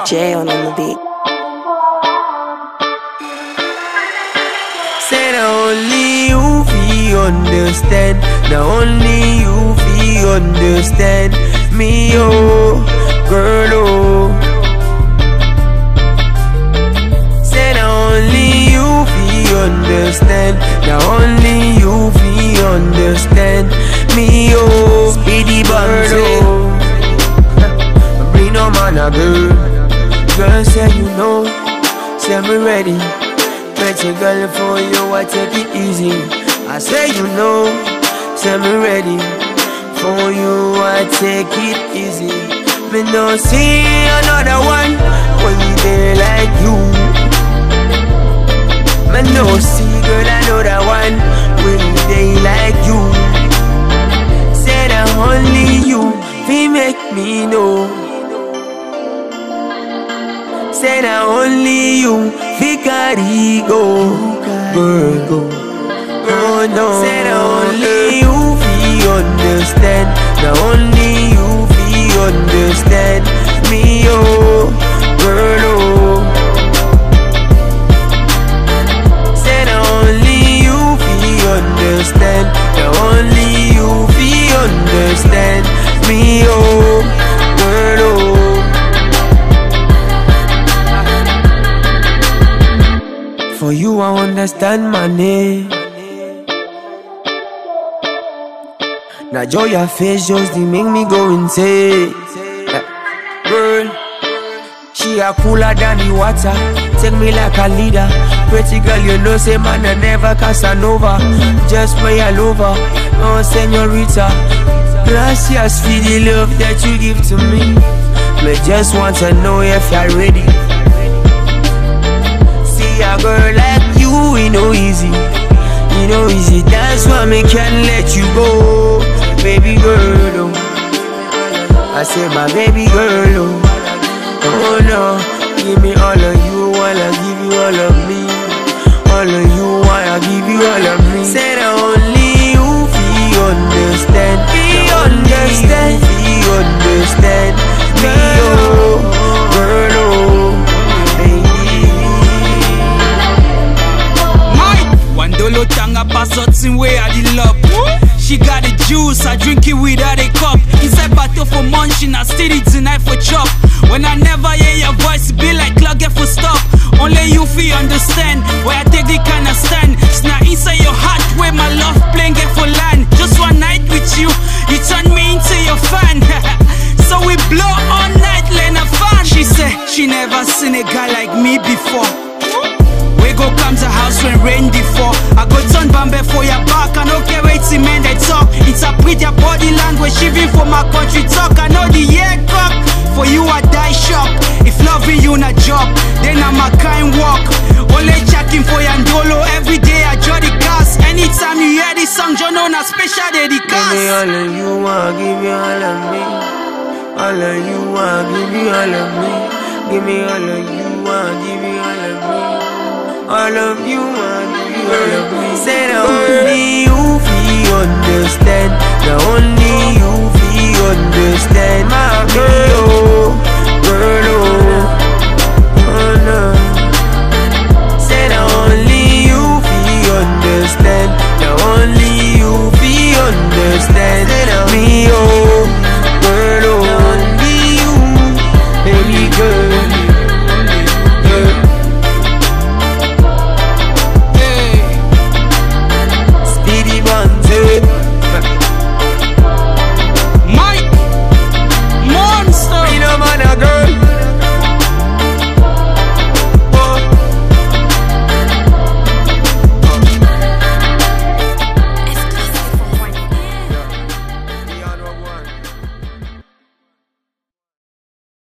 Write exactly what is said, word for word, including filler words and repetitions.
Jay on on the beat. Say that only you feel understand. Now only you feel understand me, oh, girl, oh. Say that only you feel understand. Now only you feel understand me, oh, speedy bird, oh. Bring no man a girl. Girl say you know, say me ready. Pretty girl for you, I take it easy. I say you know, say me ready. For you, I take it easy. Me no see another one when you there like you. Me no see girl another one when you there like you. Say that only you, we make me know. Say that only you, we carry go, girl, go. Oh no. Say that only you, we understand. That only you, we understand me, oh, girl, oh. Say that only you, we understand. That only you, we understand me, oh, girl, oh. For you I understand my name. Now joy your face just to make me go insane. Girl, she a cooler than the water. Take me like a leader. Pretty girl, you know say man I never Casanova. Just pray all over, oh señorita. Gracias for the love that you give to me. Me just want to know if you're ready. A girl like you, you know easy, you know easy. That's why me can't let you go, baby girl. Oh, I say my baby girl. Oh, oh no, give me all of you, while I give you all of me. All of you, while I give you all of me. Say that only you feel understand, feel understand, feel understand me, oh, girl, oh. Dolo tanga pass something way I the love. She got the juice, I drink it without a cup. Inside battle for munching, I steal it tonight for chop. When I never hear your voice, it be like clock get for stop. Only you feel understand where I take the kind of stand. It's not inside your heart where my love plane get for land. Just one night with you, you turn me into your fan. So we blow all night, Lena fan. She said she never seen a guy like me before. We go come to house when rain before. I go turn Bambe for your back. I don't care what the men they talk. Interpret your body language, even for my country talk. I know the year cock. For you I die shock. If loving you not job, then I'm a kind walk. Only checking for your Ndolo. Every day I draw the cast. Anytime you hear this song, you know not special dedicated. Give me all of you, I give you all of me. All of you, I give you all of me. Give me all of you, I give you all of me. All of you, I give you all of me. Say that only you feel understand. That only you feel understand my girl, oh, girl, oh, oh no. Say that only you feel understand. That only you feel understand.